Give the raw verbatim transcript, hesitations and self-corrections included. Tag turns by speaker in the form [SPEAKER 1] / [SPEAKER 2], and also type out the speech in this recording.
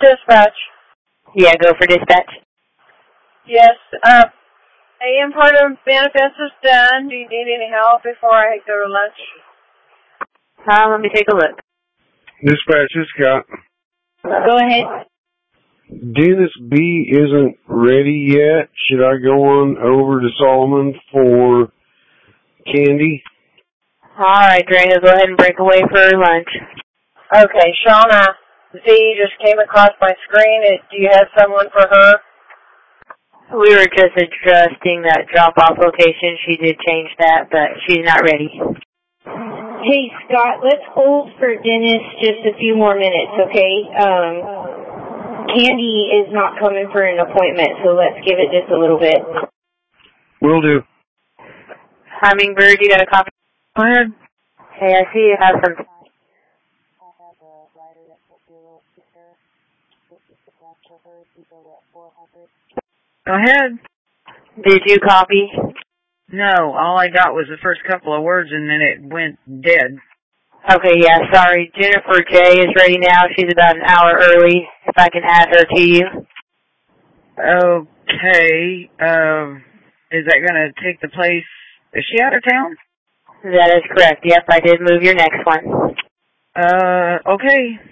[SPEAKER 1] Dispatch.
[SPEAKER 2] Yeah, go for dispatch.
[SPEAKER 1] Yes, uh, A M part of manifest is done. Do you need any help before I go to lunch?
[SPEAKER 2] Uh, let me take a look.
[SPEAKER 3] Dispatch, this Scott.
[SPEAKER 2] Go ahead.
[SPEAKER 3] Dennis B isn't ready yet. Should I go on over to Solomon for candy?
[SPEAKER 2] All right, Greg, go ahead and break away for lunch.
[SPEAKER 1] Okay, Shauna Z just came across my screen. Do you have someone for her?
[SPEAKER 2] We were just adjusting that drop-off location. She did change that, but she's not ready.
[SPEAKER 4] Hey, Scott, let's hold for Dennis just a few more minutes, okay? Um, Candy is not coming for an appointment, so let's give it just a little bit.
[SPEAKER 3] Will do.
[SPEAKER 2] Hummingbird, you got a copy?
[SPEAKER 1] Go ahead.
[SPEAKER 2] Hey, I see you have some...
[SPEAKER 1] Go ahead.
[SPEAKER 2] Did you copy?
[SPEAKER 1] No, all I got was the first couple of words and then it went dead.
[SPEAKER 2] Okay, yeah, sorry. Jennifer J is ready now. She's about an hour early. If I can add her to you.
[SPEAKER 1] Okay. Um, is that going to take the place? Is she out of town?
[SPEAKER 2] That is correct. Yep, I did move your next one.
[SPEAKER 1] Uh, okay.